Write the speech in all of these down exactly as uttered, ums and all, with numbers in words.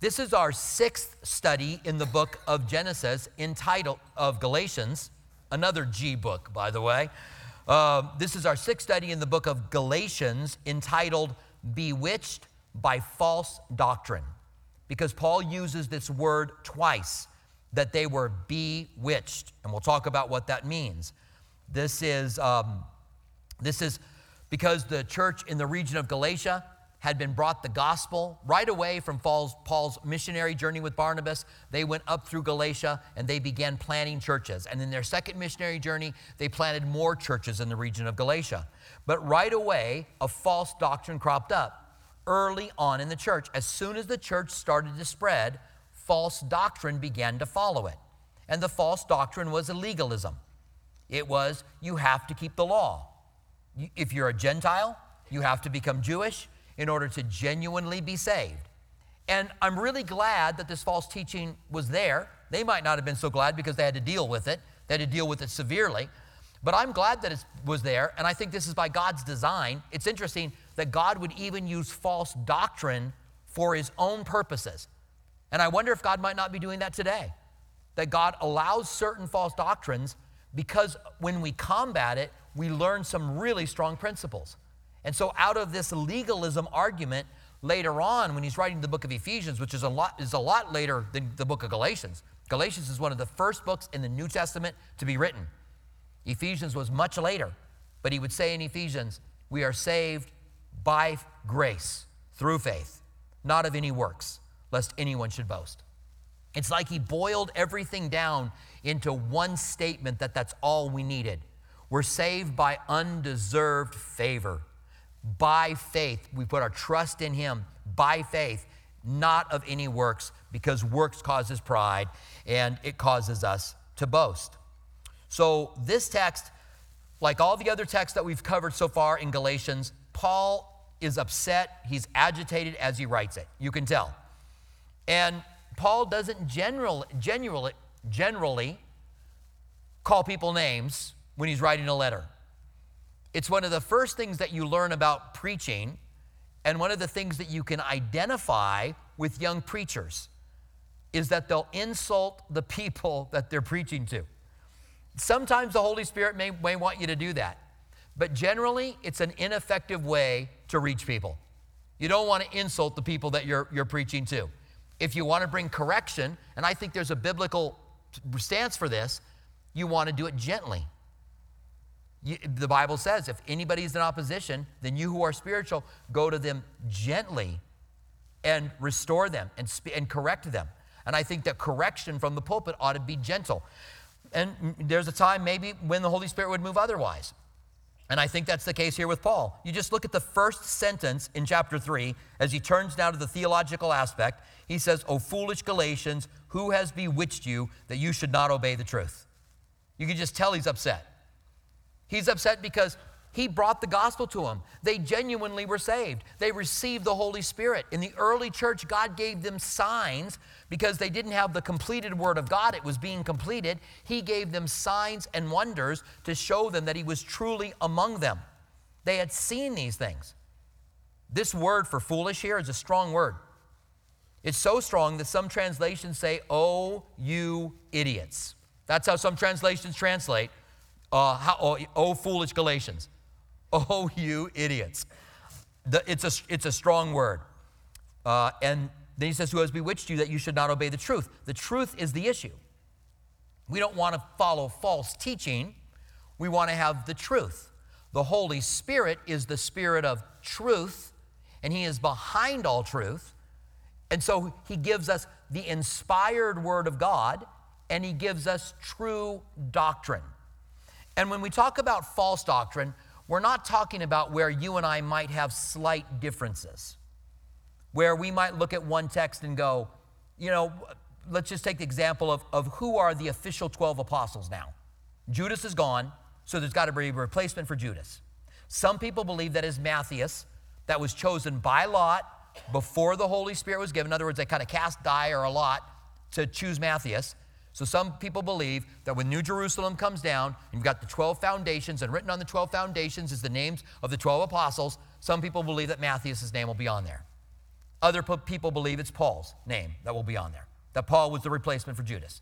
This is our sixth study in the book of Genesis, entitled, of Galatians, another G book, by the way. Uh, this is our sixth study in the book of Galatians, entitled Bewitched by False Doctrine, because Paul uses this word twice, that they were bewitched, and we'll talk about what that means. This is, um, this is because the church in the region of Galatia had been brought the gospel right away from Paul's, Paul's missionary journey with Barnabas. They went up through Galatia and they began planting churches. And in their second missionary journey, they planted more churches in the region of Galatia. But right away, a false doctrine cropped up early on in the church. As soon as the church started to spread, false doctrine began to follow it. And the false doctrine was a legalism. It was, you have to keep the law. If you're a Gentile, you have to become Jewish in order to genuinely be saved. And I'm really glad that this false teaching was there. They might not have been so glad because they had to deal with it. They had to deal with it severely. But I'm glad that it was there, and I think this is by God's design. It's interesting that God would even use false doctrine for his own purposes. And I wonder if God might not be doing that today, that God allows certain false doctrines because when we combat it, we learn some really strong principles. And so out of this legalism argument, later on when he's writing the book of Ephesians, which is a lot, is a lot later than the book of Galatians. Galatians is one of the first books in the New Testament to be written. Ephesians was much later, but he would say in Ephesians, we are saved by grace through faith, not of any works, lest anyone should boast. It's like he boiled everything down into one statement that that's all we needed. We're saved by undeserved favor. By faith, we put our trust in him, by faith, not of any works, because works causes pride and it causes us to boast. So this text, like all the other texts that we've covered so far in Galatians, Paul is upset, he's agitated as he writes it. You can tell. And Paul doesn't general, generally, generally call people names when he's writing a letter. It's one of the first things that you learn about preaching, and one of the things that you can identify with young preachers is that they'll insult the people that they're preaching to. Sometimes the Holy Spirit may, may want you to do that, but generally it's an ineffective way to reach people. You don't want to insult the people that you're, you're preaching to. If you want to bring correction, and I think there's a biblical stance for this, you want to do it gently. You, the Bible says if anybody's in opposition, then you who are spiritual, go to them gently and restore them and, sp- and correct them. And I think that correction from the pulpit ought to be gentle. And there's a time maybe when the Holy Spirit would move otherwise. And I think that's the case here with Paul. You just look at the first sentence in chapter three, as he turns now to the theological aspect. He says, "O foolish Galatians, who has bewitched you that you should not obey the truth?" You can just tell he's upset. He's upset because he brought the gospel to them. They genuinely were saved. They received the Holy Spirit. In the early church, God gave them signs because they didn't have the completed word of God. It was being completed. He gave them signs and wonders to show them that he was truly among them. They had seen these things. This word for foolish here is a strong word. It's so strong that some translations say, "Oh, you idiots." That's how some translations translate, uh, how, oh, oh, foolish Galatians. Oh, you idiots. The, it's, a, it's a strong word. Uh, and then he says, "Who has bewitched you that you should not obey the truth?" The truth is the issue. We don't want to follow false teaching. We want to have the truth. The Holy Spirit is the Spirit of truth, and he is behind all truth. And so he gives us the inspired word of God, and he gives us true doctrine. And when we talk about false doctrine, we're not talking about where you and I might have slight differences, where we might look at one text and go, you know, let's just take the example of, of who are the official twelve apostles now. Judas is gone, so there's got to be a replacement for Judas. Some people believe that is Matthias, that was chosen by lot before the Holy Spirit was given. In other words, they kind of cast die or a lot to choose Matthias. So some people believe that when New Jerusalem comes down, you've got the twelve foundations, and written on the twelve foundations is the names of the twelve apostles. Some people believe that Matthias' name will be on there. Other people believe it's Paul's name that will be on there, that Paul was the replacement for Judas.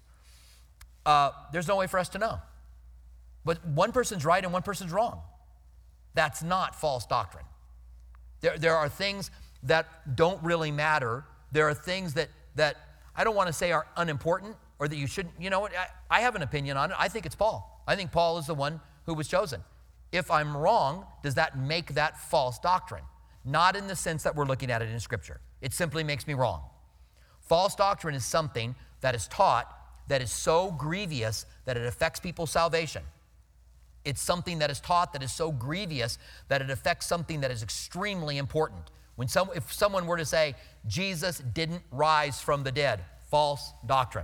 Uh, there's no way for us to know. But one person's right and one person's wrong. That's not false doctrine. There, there are things that don't really matter. There are things that, that I don't want to say are unimportant or that you shouldn't, you know what, I, I have an opinion on it. I think it's Paul. I think Paul is the one who was chosen. If I'm wrong, does that make that false doctrine? Not in the sense that we're looking at it in Scripture. It simply makes me wrong. False doctrine is something that is taught that is so grievous that it affects people's salvation. It's something that is taught that is so grievous that it affects something that is extremely important. When some, if someone were to say, Jesus didn't rise from the dead, false doctrine.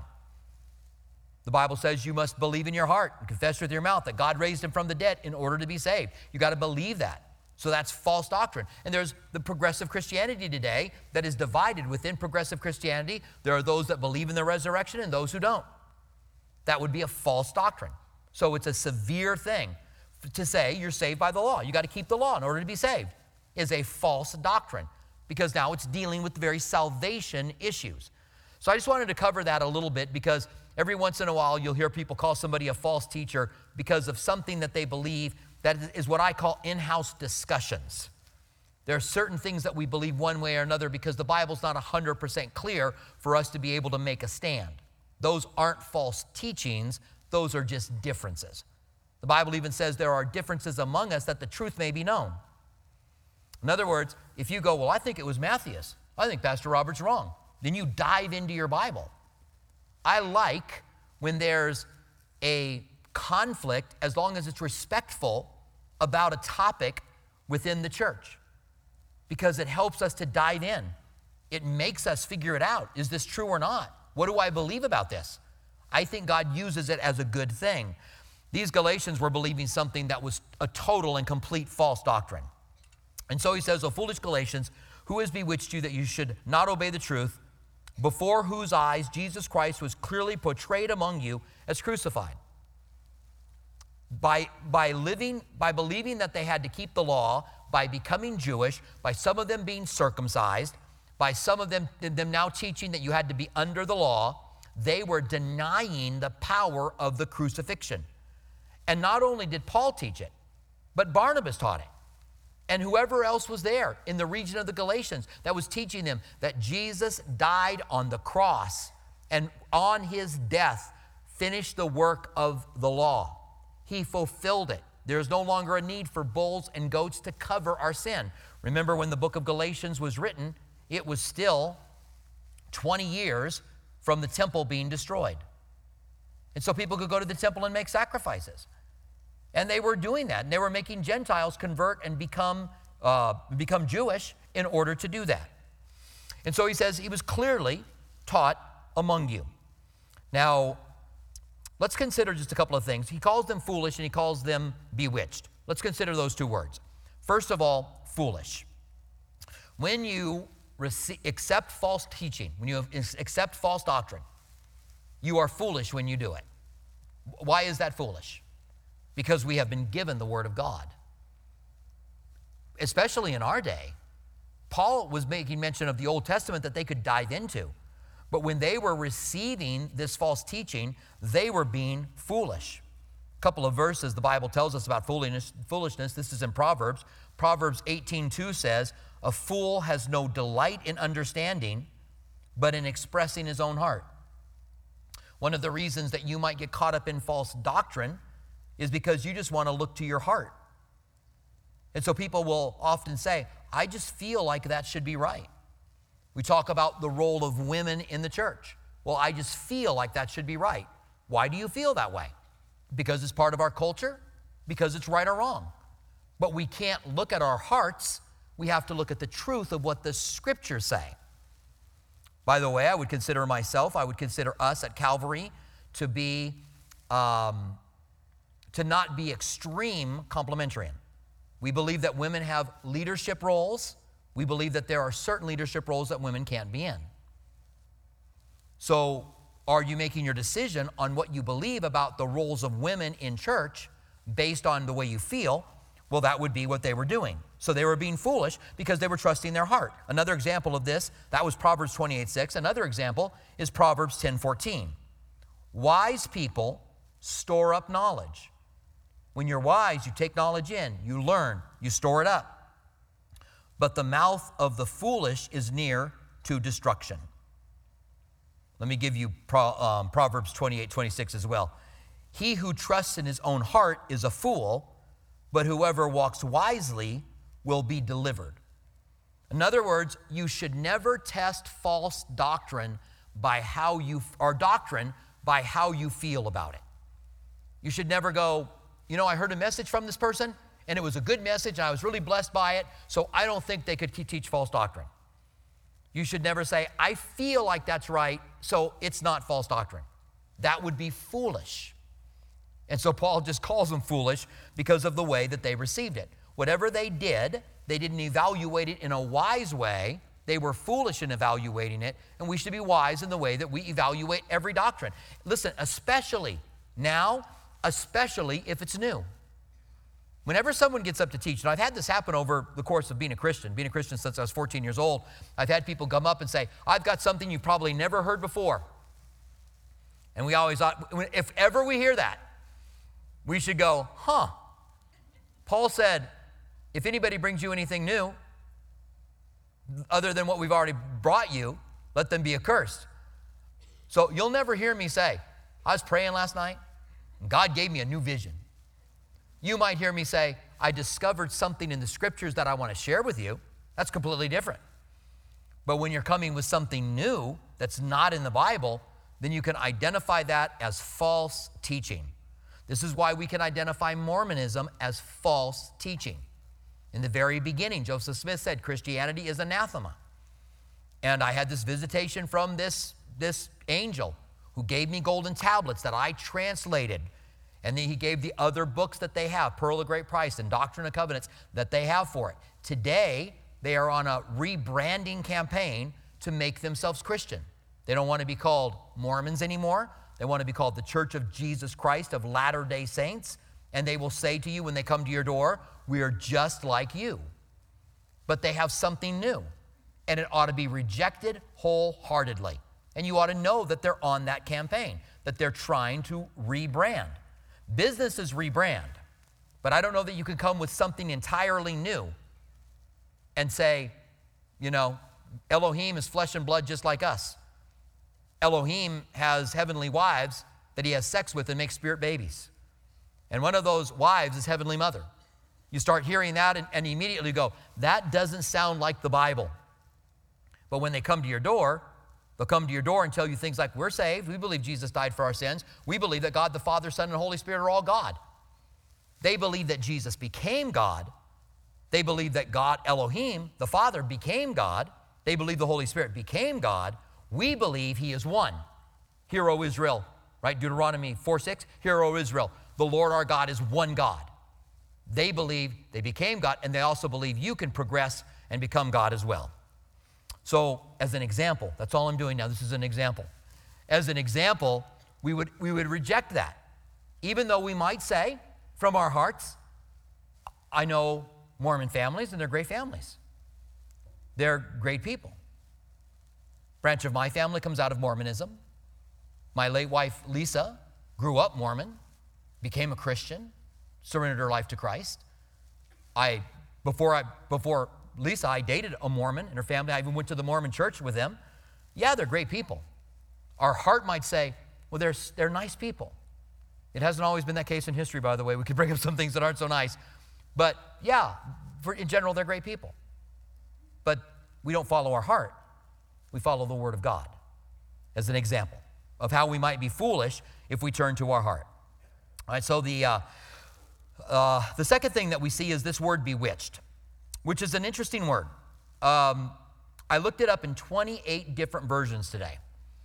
The Bible says you must believe in your heart and confess with your mouth that God raised him from the dead in order to be saved. You got to believe that. So that's false doctrine. And there's the progressive Christianity today that is divided within progressive Christianity. There are those that believe in the resurrection and those who don't. That would be a false doctrine. So it's a severe thing to say you're saved by the law. You got to keep the law in order to be saved. Is a false doctrine because now it's dealing with the very salvation issues. So I just wanted to cover that a little bit because every once in a while you'll hear people call somebody a false teacher because of something that they believe. That is what I call in-house discussions. There are certain things that we believe one way or another because the Bible's not one hundred percent clear for us to be able to make a stand. Those aren't false teachings. Those are just differences. The Bible even says there are differences among us that the truth may be known. In other words, if you go, well, I think it was Matthias. I think Pastor Robert's wrong. Then you dive into your Bible. I like when there's a conflict as long as it's respectful about a topic within the church because it helps us to dive in. It makes us figure it out. Is this true or not? What do I believe about this? I think God uses it as a good thing. These Galatians were believing something that was a total and complete false doctrine. And so he says, O foolish Galatians, who has bewitched you that you should not obey the truth, before whose eyes Jesus Christ was clearly portrayed among you as crucified? By, by living, by believing that they had to keep the law, by becoming Jewish, by some of them being circumcised, by some of them, them now teaching that you had to be under the law, they were denying the power of the crucifixion. And not only did Paul teach it, but Barnabas taught it. And whoever else was there in the region of the Galatians that was teaching them that Jesus died on the cross and on his death finished the work of the law. He fulfilled it. There is no longer a need for bulls and goats to cover our sin. Remember when the book of Galatians was written, it was still twenty years from the temple being destroyed. And so people could go to the temple and make sacrifices. And they were doing that. And they were making Gentiles convert and become, uh, become Jewish in order to do that. And so he says he was clearly taught among you. Now, let's consider just a couple of things. He calls them foolish and he calls them bewitched. Let's consider those two words. First of all, foolish. When you receive, accept false teaching, when you accept false doctrine, you are foolish when you do it. Why is that foolish? Because we have been given the Word of God. Especially in our day, Paul was making mention of the Old Testament that they could dive into. But when they were receiving this false teaching, they were being foolish. A couple of verses the Bible tells us about foolishness. foolishness. This is in Proverbs. Proverbs eighteen two says, a fool has no delight in understanding, but in expressing his own heart. One of the reasons that you might get caught up in false doctrine is because you just want to look to your heart. And so people will often say, I just feel like that should be right. We talk about the role of women in the church. Well, I just feel like that should be right. Why do you feel that way? Because it's part of our culture? Because it's right or wrong? But we can't look at our hearts. We have to look at the truth of what the Scriptures say. By the way, I would consider myself, I would consider us at Calvary to be, um, to not be extreme complementarian. We believe that women have leadership roles. We believe that there are certain leadership roles that women can't be in. So are you making your decision on what you believe about the roles of women in church based on the way you feel, Well, that would be what they were doing. So they were being foolish because they were trusting their heart. Another example of this, that was Proverbs twenty-eight six. Another example is Proverbs ten fourteen. Wise people store up knowledge. When you're wise, you take knowledge in, you learn, you store it up. But the mouth of the foolish is near to destruction. Let me give you Pro, um, Proverbs twenty-eight twenty-six as well. He who trusts in his own heart is a fool, but whoever walks wisely will be delivered. In other words, you should never test false doctrine by how you, or doctrine by how you feel about it. You should never go, you know, I heard a message from this person, and it was a good message, and I was really blessed by it, so I don't think they could teach false doctrine. You should never say, I feel like that's right, so it's not false doctrine. That would be foolish. And so Paul just calls them foolish because of the way that they received it. Whatever they did, they didn't evaluate it in a wise way. They were foolish in evaluating it, and we should be wise in the way that we evaluate every doctrine. Listen, especially now, especially if it's new. Whenever someone gets up to teach, and I've had this happen over the course of being a Christian, being a Christian since I was fourteen years old, I've had people come up and say, I've got something you've probably never heard before. And we always thought, if ever we hear that, we should go, huh. Paul said, if anybody brings you anything new, other than what we've already brought you, let them be accursed. So you'll never hear me say, I was praying last night, and God gave me a new vision. You might hear me say, I discovered something in the scriptures that I want to share with you. That's completely different. But when you're coming with something new that's not in the Bible, then you can identify that as false teaching. This is why we can identify Mormonism as false teaching. In the very beginning, Joseph Smith said Christianity is anathema. And I had this visitation from this, this angel who gave me golden tablets that I translated. And then he gave the other books that they have, Pearl of Great Price and Doctrine and Covenants, that they have for it. Today, they are on a rebranding campaign to make themselves Christian. They don't want to be called Mormons anymore. They want to be called the Church of Jesus Christ of Latter-day Saints. And they will say to you when they come to your door, we are just like you. But they have something new. And it ought to be rejected wholeheartedly. And you ought to know that they're on that campaign, that they're trying to rebrand. Businesses rebrand, but I don't know that you could come with something entirely new and say, you know, Elohim is flesh and blood just like us. Elohim has heavenly wives that he has sex with and makes spirit babies. And one of those wives is Heavenly Mother. You start hearing that and, and immediately go, that doesn't sound like the Bible. But when they come to your door, they'll come to your door and tell you things like, we're saved. We believe Jesus died for our sins. We believe that God the Father, Son, and Holy Spirit are all God. They believe that Jesus became God. They believe that God, Elohim, the Father, became God. They believe the Holy Spirit became God. We believe he is one. Hear, O Israel, right? Deuteronomy four six. Hear, O Israel, the Lord our God is one God. They believe they became God, and they also believe you can progress and become God as well. So as an example, that's all I'm doing now. This is an example. As an example, we would, we would reject that. Even though we might say from our hearts, I know Mormon families and they're great families. They're great people. Branch of my family comes out of Mormonism. My late wife, Lisa, grew up Mormon, became a Christian, surrendered her life to Christ. I, before I, before Lisa, I dated a Mormon and her family. I even went to the Mormon church with them. Yeah, they're great people. Our heart might say, well, they're, they're nice people. It hasn't always been that case in history, by the way. We could bring up some things that aren't so nice. But yeah, for, in general, they're great people. But we don't follow our heart. We follow the Word of God as an example of how we might be foolish if we turn to our heart. All right, so the, uh, uh, the second thing that we see is this word bewitched, which is an interesting word. Um, I looked it up in twenty-eight different versions today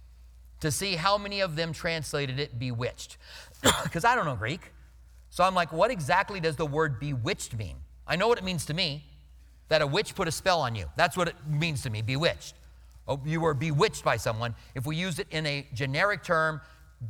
to see how many of them translated it bewitched, because I don't know Greek. So I'm like, what exactly does the word bewitched mean? I know what it means to me, that a witch put a spell on you. That's what it means to me, bewitched. Oh, you were bewitched by someone. If we use it in a generic term,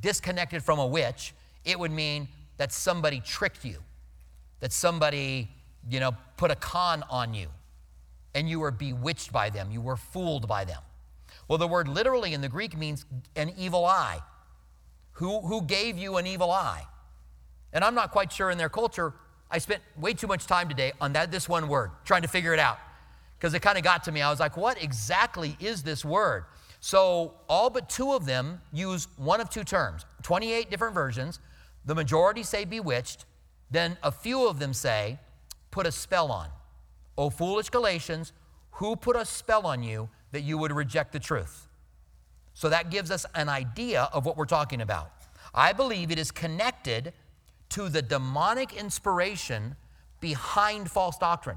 disconnected from a witch, it would mean that somebody tricked you, that somebody you know, put a con on you, and you were bewitched by them. You were fooled by them. Well, the word literally in the Greek means an evil eye. Who, who gave you an evil eye? And I'm not quite sure in their culture. I spent way too much time today on that this one word, trying to figure it out, because it kind of got to me. I was like, what exactly is this word? So all but two of them use one of two terms, twenty-eight different versions. The majority say bewitched. Then a few of them say, put a spell on. O foolish Galatians, who put a spell on you that you would reject the truth? So that gives us an idea of what we're talking about. I believe it is connected to the demonic inspiration behind false doctrine.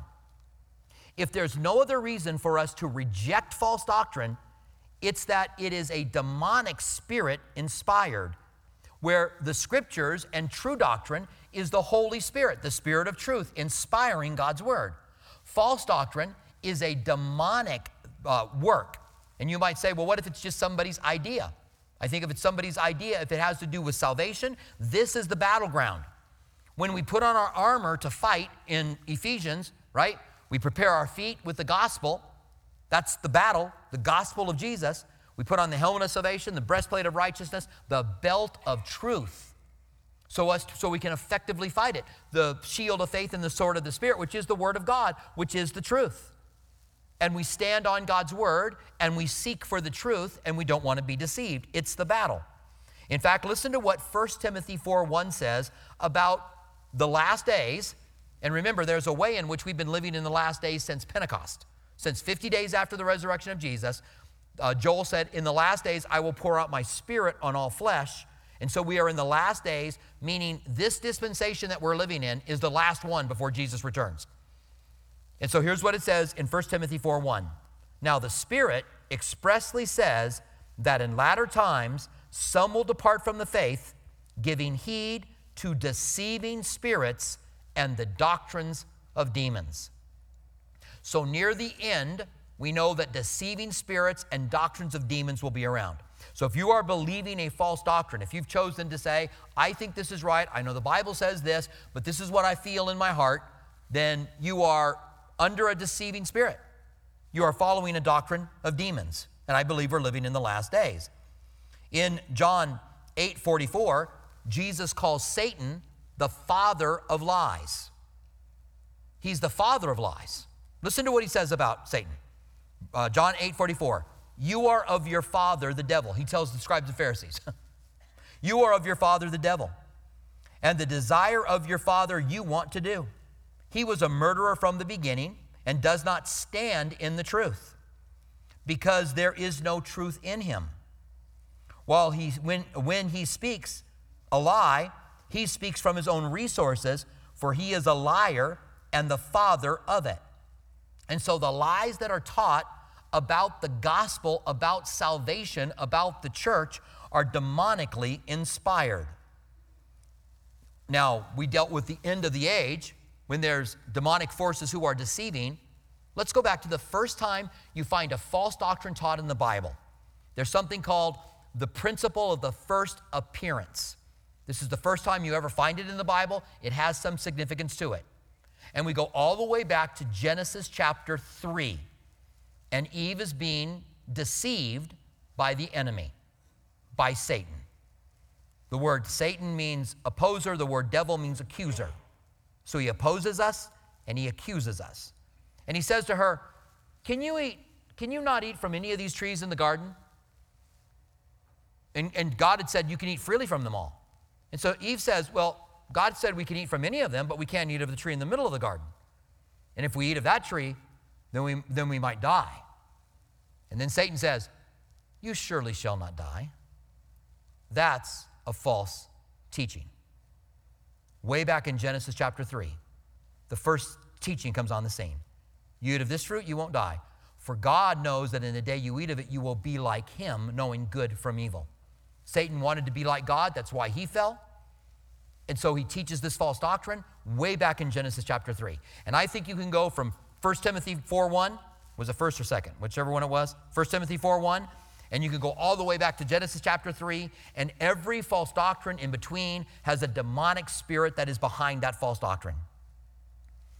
If there's no other reason for us to reject false doctrine, it's that it is a demonic spirit inspired, where the scriptures and true doctrine is the Holy Spirit, the Spirit of truth, inspiring God's word. False doctrine is a demonic uh, work. And you might say, well, what if it's just somebody's idea? I think if it's somebody's idea, if it has to do with salvation, this is the battleground. When we put on our armor to fight in Ephesians, right? We prepare our feet with the gospel. That's the battle, the gospel of Jesus. We put on the helmet of salvation, the breastplate of righteousness, the belt of truth, so, us, so we can effectively fight it. The shield of faith and the sword of the Spirit, which is the word of God, which is the truth. And we stand on God's word, and we seek for the truth, and we don't want to be deceived. It's the battle. In fact, listen to what First Timothy four one says about the last days. And remember, there's a way in which we've been living in the last days since Pentecost. Since fifty days after the resurrection of Jesus, uh, Joel said, in the last days, I will pour out my spirit on all flesh. And so we are in the last days, meaning this dispensation that we're living in is the last one before Jesus returns. And so here's what it says in First Timothy four one. Now the Spirit expressly says that in latter times some will depart from the faith, giving heed to deceiving spirits and the doctrines of demons. So near the end, we know that deceiving spirits and doctrines of demons will be around. So if you are believing a false doctrine, if you've chosen to say, I think this is right, I know the Bible says this, but this is what I feel in my heart, then you are under a deceiving spirit. You are following a doctrine of demons. And I believe we're living in the last days. In John eight forty-four, Jesus calls Satan the father of lies. He's the father of lies. Listen to what he says about Satan. Uh, John eight forty-four. You are of your father, the devil. He tells the scribes and Pharisees. You are of your father, the devil. And the desire of your father you want to do. He was a murderer from the beginning and does not stand in the truth, because there is no truth in him. While he, when, when he speaks a lie, he speaks from his own resources, for he is a liar and the father of it. And so the lies that are taught about the gospel, about salvation, about the church are demonically inspired. Now, we dealt with the end of the age when there's demonic forces who are deceiving. Let's go back to the first time you find a false doctrine taught in the Bible. There's something called the principle of the first appearance. This is the first time you ever find it in the Bible. It has some significance to it. And we go all the way back to Genesis chapter three. And Eve is being deceived by the enemy, by Satan. The word Satan means opposer. The word devil means accuser. So he opposes us and he accuses us. And he says to her, can you eat, can you not eat from any of these trees in the garden? And, and God had said you can eat freely from them all. And so Eve says, well, God said we can eat from any of them, but we can't eat of the tree in the middle of the garden. And if we eat of that tree, then we, then we might die. And then Satan says, you surely shall not die. That's a false teaching. Way back in Genesis chapter three, the first teaching comes on the scene. You eat of this fruit, you won't die. For God knows that in the day you eat of it, you will be like him, knowing good from evil. Satan wanted to be like God. That's why he fell. And so he teaches this false doctrine way back in Genesis chapter three. And I think you can go from First Timothy four one, was it first or second? Whichever one it was. First Timothy four one. And you can go all the way back to Genesis chapter three, and every false doctrine in between has a demonic spirit that is behind that false doctrine.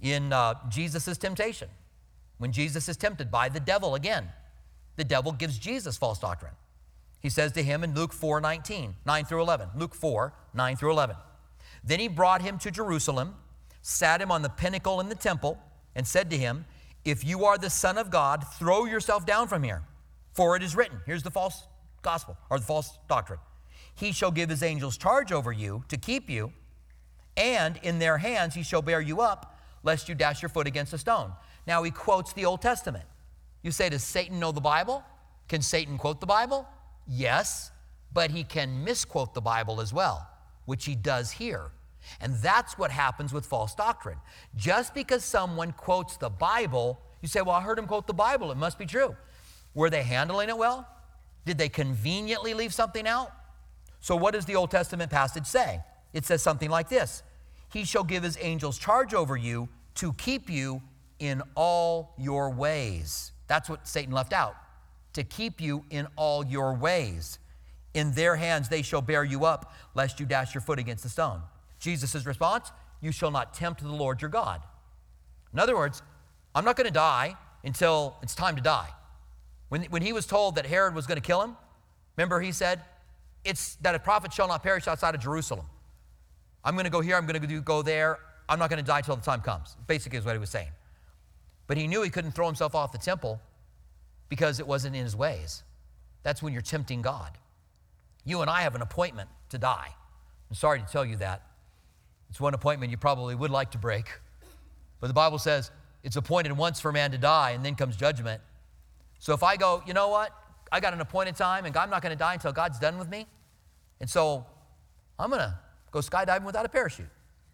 in uh, Jesus' temptation. When Jesus is tempted by the devil again, the devil gives Jesus false doctrine. He says to him in Luke four nineteen, nine through eleven, Luke four, nine through eleven. Then he brought him to Jerusalem, sat him on the pinnacle in the temple, and said to him, if you are the Son of God, throw yourself down from here, for it is written. Here's the false gospel, or the false doctrine. He shall give his angels charge over you to keep you, and in their hands he shall bear you up, lest you dash your foot against a stone. Now he quotes the Old Testament. You say, does Satan know the Bible? Can Satan quote the Bible? Yes, but he can misquote the Bible as well, which he does here. And that's what happens with false doctrine. Just because someone quotes the Bible, you say, well, I heard him quote the Bible. It must be true. Were they handling it well? Did they conveniently leave something out? So what does the Old Testament passage say? It says something like this. He shall give his angels charge over you to keep you in all your ways. That's what Satan left out. To keep you in all your ways. In their hands they shall bear you up, lest you dash your foot against a stone. Jesus' response, you shall not tempt the Lord your God. In other words, I'm not going to die until it's time to die. When, when he was told that Herod was going to kill him, remember he said, it's that a prophet shall not perish outside of Jerusalem. I'm going to go here, I'm going to go there. I'm not going to die till the time comes. Basically is what he was saying. But he knew he couldn't throw himself off the temple because it wasn't in his ways. That's when you're tempting God. You and I have an appointment to die. I'm sorry to tell you that. It's one appointment you probably would like to break. But the Bible says it's appointed once for man to die, and then comes judgment. So if I go, you know what? I got an appointed time, and I'm not going to die until God's done with me. And so I'm going to go skydiving without a parachute.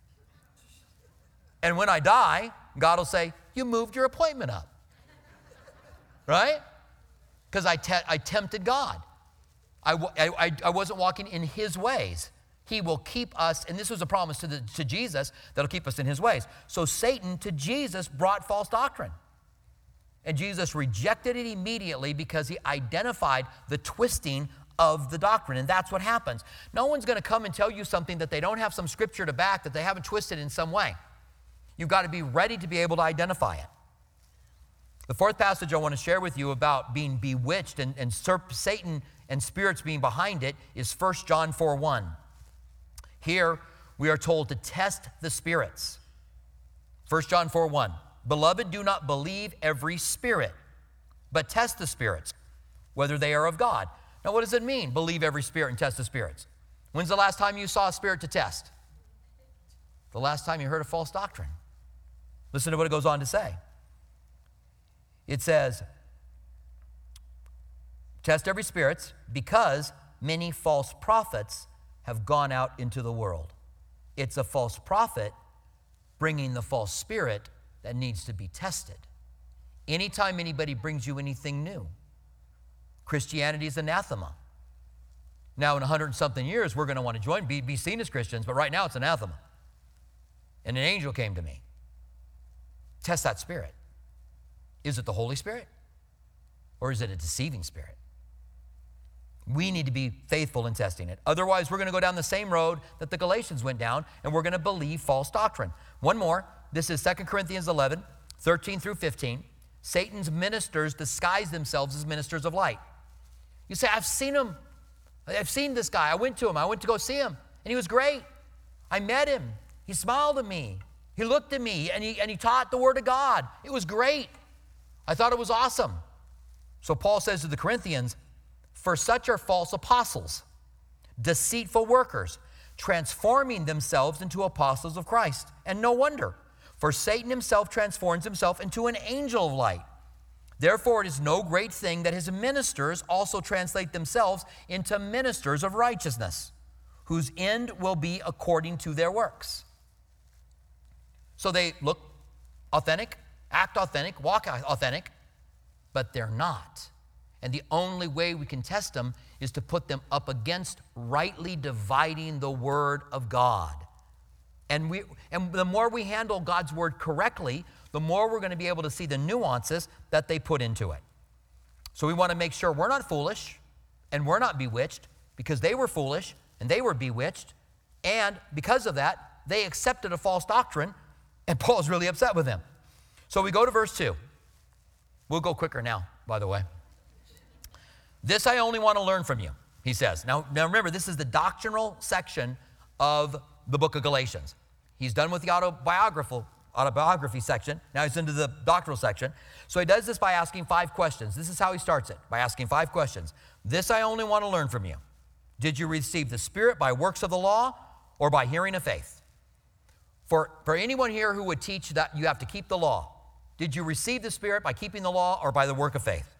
And when I die, God will say, you moved your appointment up. Right? Because I, te- I tempted God. I, w- I, I wasn't walking in his ways. He will keep us, and this was a promise to, the, to Jesus that'll keep us in his ways. So Satan to Jesus brought false doctrine. And Jesus rejected it immediately because he identified the twisting of the doctrine. And that's what happens. No one's going to come and tell you something that they don't have some scripture to back, that they haven't twisted in some way. You've got to be ready to be able to identify it. The fourth passage I want to share with you about being bewitched and, and Satan and spirits being behind it is First John four one. Here we are told to test the spirits. First John four one. Beloved, do not believe every spirit, but test the spirits, whether they are of God. Now, what does it mean, believe every spirit and test the spirits? When's the last time you saw a spirit to test? The last time you heard a false doctrine. Listen to what it goes on to say. It says, test every spirit, because many false prophets have gone out into the world. It's a false prophet bringing the false spirit that needs to be tested. Anytime anybody brings you anything new, Christianity is anathema. Now, in a hundred and something years, we're going to want to join, be, be seen as Christians, but right now it's anathema. And an angel came to me. Test that spirit. Is it the Holy Spirit? Or is it a deceiving spirit? We need to be faithful in testing it. Otherwise, we're going to go down the same road that the Galatians went down, and we're going to believe false doctrine. One more. This is Second Corinthians eleven, thirteen through fifteen. Satan's ministers disguise themselves as ministers of light. You say, I've seen him. I've seen this guy. I went to him. I went to go see him, and he was great. I met him. He smiled at me. He looked at me, and he, and he taught the Word of God. It was great. I thought it was awesome. So Paul says to the Corinthians, for such are false apostles, deceitful workers, transforming themselves into apostles of Christ. And no wonder, for Satan himself transforms himself into an angel of light. Therefore, it is no great thing that his ministers also translate themselves into ministers of righteousness, whose end will be according to their works. So they look authentic, act authentic, walk authentic, but they're not. And the only way we can test them is to put them up against rightly dividing the Word of God. And we, and the more we handle God's Word correctly, the more we're going to be able to see the nuances that they put into it. So we want to make sure we're not foolish and we're not bewitched, because they were foolish and they were bewitched. And because of that, they accepted a false doctrine And Paul's really upset with him. So we go to verse two. We'll go quicker now, by the way. This I only want to learn from you, he says. Now, now remember, this is the doctrinal section of the book of Galatians. He's done with the autobiographical, autobiography section. Now he's into the doctrinal section. So he does this by asking five questions. This is how he starts it, by asking five questions. This I only want to learn from you. Did you receive the Spirit by works of the law or by hearing of faith? For, for anyone here who would teach that you have to keep the law, did you receive the Spirit by keeping the law or by the work of faith?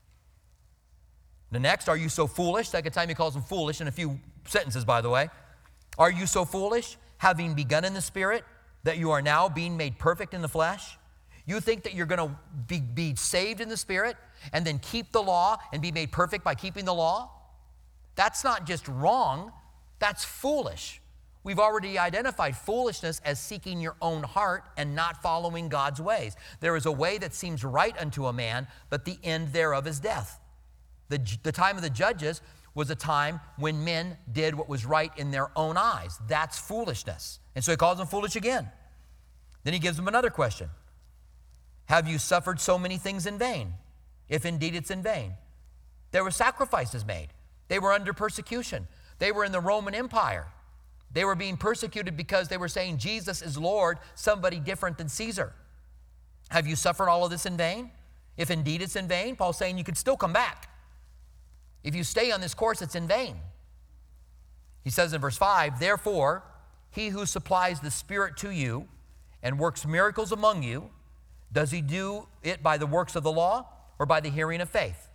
The next, are you so foolish? Second time he calls them foolish in a few sentences, by the way. Are you so foolish, having begun in the Spirit, that you are now being made perfect in the flesh? You think that you're going to be, be saved in the Spirit and then keep the law and be made perfect by keeping the law? That's not just wrong, that's foolish. We've already identified foolishness as seeking your own heart and not following God's ways. There is a way that seems right unto a man, but the end thereof is death. The, the time of the judges was a time when men did what was right in their own eyes. That's foolishness. And so he calls them foolish again. Then he gives them another question. Have you suffered so many things in vain? If indeed it's in vain. There were sacrifices made. They were under persecution. They were in the Roman Empire. They were being persecuted because they were saying Jesus is Lord, somebody different than Caesar. Have you suffered all of this in vain? If indeed it's in vain, Paul's saying you could still come back. If you stay on this course, it's in vain. He says in verse five, therefore, he who supplies the Spirit to you and works miracles among you, does he do it by the works of the law or by the hearing of faith?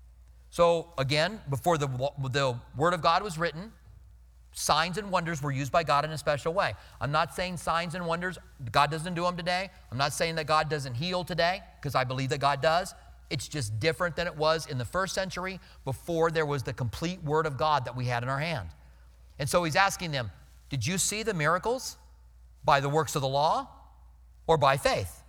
So again, before the, the word of God was written, signs and wonders were used by God in a special way. I'm not saying signs and wonders, God doesn't do them today. I'm not saying that God doesn't heal today, because I believe that God does. It's just different than it was in the first century before there was the complete word of God that we had in our hand. And so he's asking them, did you see the miracles by the works of the law or by faith?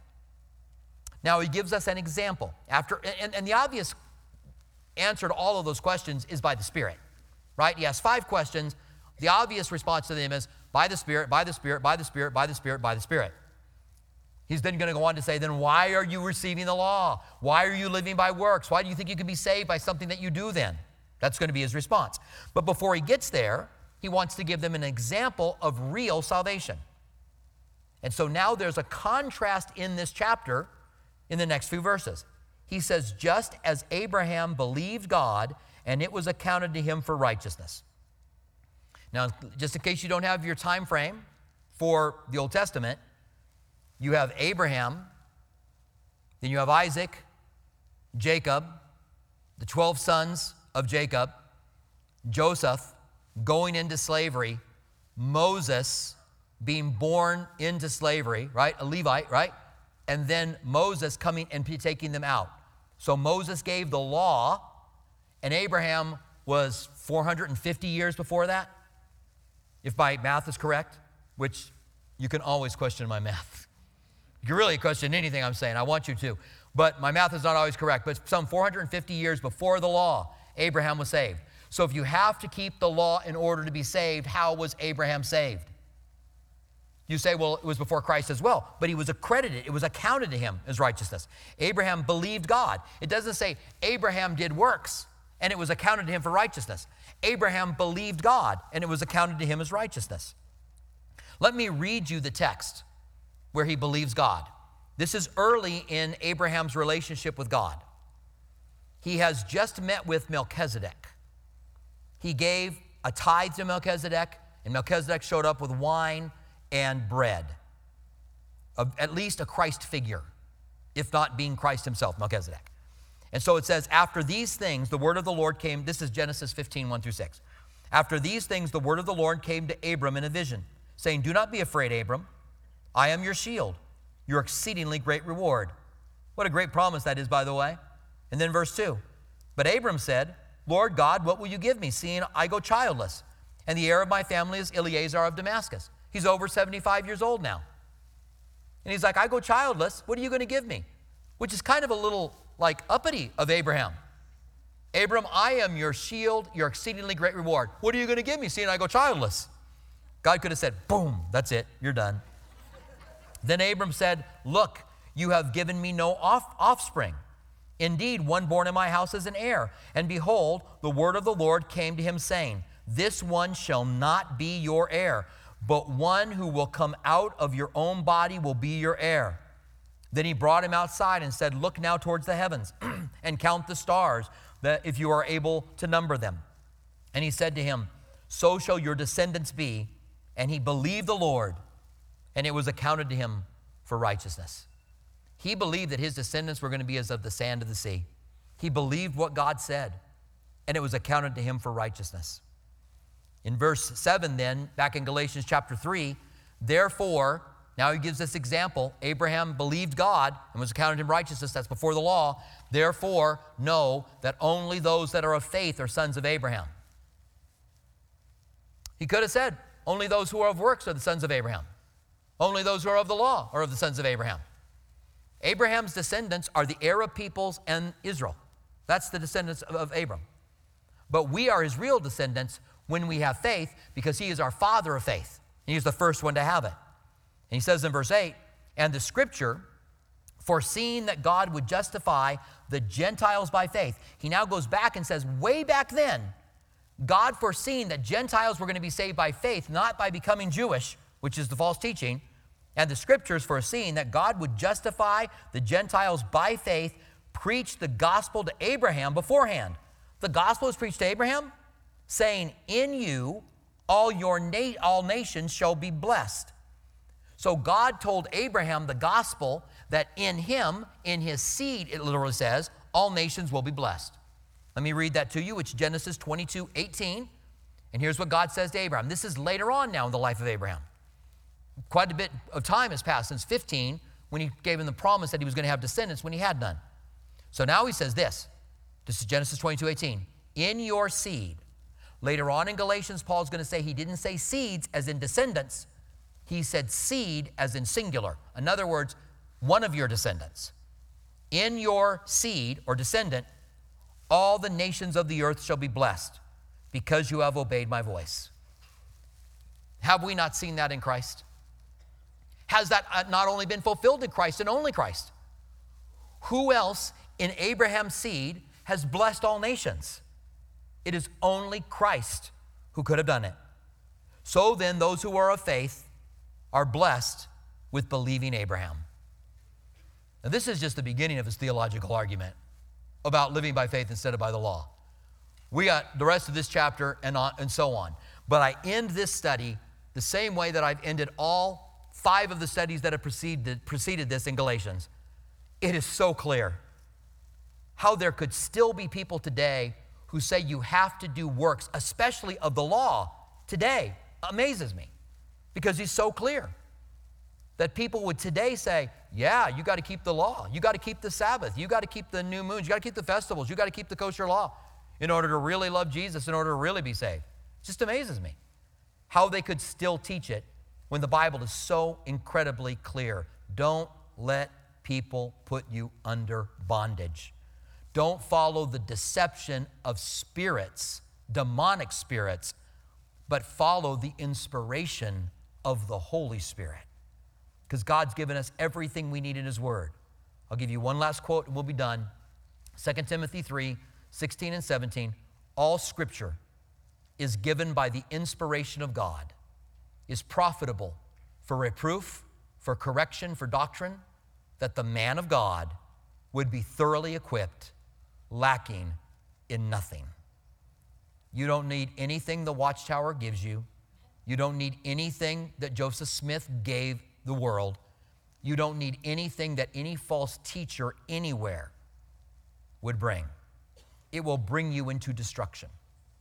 Now he gives us an example. After, and, and the obvious answer to all of those questions is by the Spirit, right? He has five questions. The obvious response to them is by the Spirit, by the Spirit, by the Spirit, by the Spirit, by the Spirit. He's then going to go on to say, then why are you receiving the law? Why are you living by works? Why do you think you can be saved by something that you do then? That's going to be his response. But before he gets there, he wants to give them an example of real salvation. And so now there's a contrast in this chapter in the next few verses. He says, just as Abraham believed God, and it was accounted to him for righteousness. Now, just in case you don't have your time frame for the Old Testament, you have Abraham, then you have Isaac, Jacob, the twelve sons of Jacob, Joseph going into slavery, Moses being born into slavery, right? A Levite, right? And then Moses coming and taking them out. So Moses gave the law, and Abraham was four hundred fifty years before that, if my math is correct, which you can always question my math. You can really question anything I'm saying. I want you to. But my math is not always correct. But some four hundred fifty years before the law, Abraham was saved. So if you have to keep the law in order to be saved, how was Abraham saved? You say, well, it was before Christ as well. But he was accredited. It was accounted to him as righteousness. Abraham believed God. It doesn't say Abraham did works and it was accounted to him for righteousness. Abraham believed God and it was accounted to him as righteousness. Let me read you the text where he believes God. This is early in Abraham's relationship with God. He has just met with Melchizedek. He gave a tithe to Melchizedek, and Melchizedek showed up with wine and bread, of at least a Christ figure, if not being Christ himself, Melchizedek. And so it says, after these things, the word of the Lord came, this is Genesis fifteen, one through six. After these things, the word of the Lord came to Abram in a vision, saying, do not be afraid, Abram. I am your shield, your exceedingly great reward. What a great promise that is, by the way. And then verse two, but Abram said, Lord God, what will you give me, seeing I go childless? And the heir of my family is Eliezer of Damascus. He's over seventy-five years old now. And he's like, I go childless, what are you going to give me? Which is kind of a little like uppity of Abraham. Abram, I am your shield, your exceedingly great reward. What are you going to give me, seeing I go childless? God could have said, boom, that's it, you're done. Then Abram said, look, you have given me no off- offspring. Indeed, one born in my house is an heir. And behold, the word of the Lord came to him, saying, this one shall not be your heir, but one who will come out of your own body will be your heir. Then he brought him outside and said, look now towards the heavens and count the stars, that if you are able to number them. And he said to him, so shall your descendants be. And he believed the Lord, and it was accounted to him for righteousness. He believed that his descendants were going to be as of the sand of the sea. He believed what God said, and it was accounted to him for righteousness. In verse seven then, back in Galatians chapter three, therefore, now he gives this example, Abraham believed God and was accounted to him righteousness, that's before the law. Therefore, know that only those that are of faith are sons of Abraham. He could have said, only those who are of works are the sons of Abraham. Only those who are of the law are of the sons of Abraham. Abraham's descendants are the Arab peoples and Israel. That's the descendants of, of Abram. But we are his real descendants when we have faith, because he is our father of faith. He is the first one to have it. And he says in verse eight, and the scripture, foreseeing that God would justify the Gentiles by faith. He now goes back and says, way back then, God foreseeing that Gentiles were going to be saved by faith, not by becoming Jewish, which is the false teaching. And the scriptures foreseeing that God would justify the Gentiles by faith, preached the gospel to Abraham beforehand. The gospel is preached to Abraham, saying, in you all your na- all nations shall be blessed. So God told Abraham the gospel that in him, in his seed, it literally says, all nations will be blessed. Let me read that to you. It's Genesis twenty-two eighteen. And here's what God says to Abraham. This is later on now in the life of Abraham. Quite a bit of time has passed since fifteen, when he gave him the promise that he was going to have descendants when he had none. So now he says this. This is Genesis twenty-two eighteen. In your seed. Later on in Galatians, Paul's going to say he didn't say seeds as in descendants. He said seed as in singular. In other words, one of your descendants. In your seed or descendant, all the nations of the earth shall be blessed because you have obeyed my voice. Have we not seen that in Christ? Has that not only been fulfilled in Christ and only Christ? Who else in Abraham's seed has blessed all nations? It is only Christ who could have done it. So then, those who are of faith are blessed with believing Abraham. Now, this is just the beginning of his theological argument about living by faith instead of by the law. We got the rest of this chapter and, on, and so on. But I end this study the same way that I've ended all five of the studies that have preceded, preceded this in Galatians. It is so clear how there could still be people today who say you have to do works, especially of the law today. Amazes me, because he's so clear that people would today say, yeah, you got to keep the law. You got to keep the Sabbath. You got to keep the new moons. You got to keep the festivals. You got to keep the kosher law in order to really love Jesus, in order to really be saved. It just amazes me how they could still teach it when the Bible is so incredibly clear. Don't let people put you under bondage. Don't follow the deception of spirits, demonic spirits, but follow the inspiration of the Holy Spirit. Because God's given us everything we need in his word. I'll give you one last quote and we'll be done. Second Timothy three, sixteen and seventeen. All scripture is given by the inspiration of God, is profitable for reproof, for correction, for doctrine, that the man of God would be thoroughly equipped, lacking in nothing. You don't need anything the Watchtower gives you. You don't need anything that Joseph Smith gave the world. You don't need anything that any false teacher anywhere would bring. It will bring you into destruction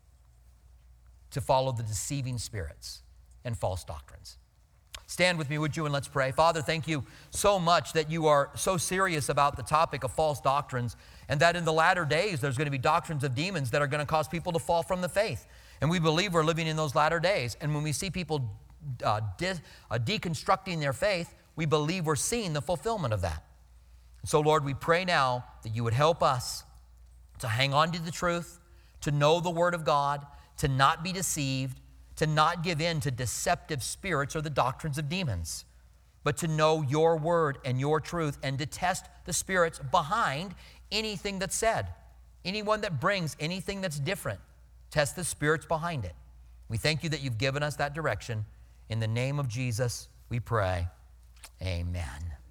to follow the deceiving spirits and false doctrines. Stand with me, would you, and let's pray. Father, thank you so much that you are so serious about the topic of false doctrines, and that in the latter days there's going to be doctrines of demons that are going to cause people to fall from the faith. And we believe we're living in those latter days. And when we see people uh, de- uh, deconstructing their faith, we believe we're seeing the fulfillment of that. So, Lord, we pray now that you would help us to hang on to the truth, to know the Word of God, to not be deceived, to not give in to deceptive spirits or the doctrines of demons. but to know your word and your truth and to test the spirits behind anything that's said. Anyone that brings anything that's different, test the spirits behind it. We thank you that you've given us that direction. In the name of Jesus, we pray. Amen.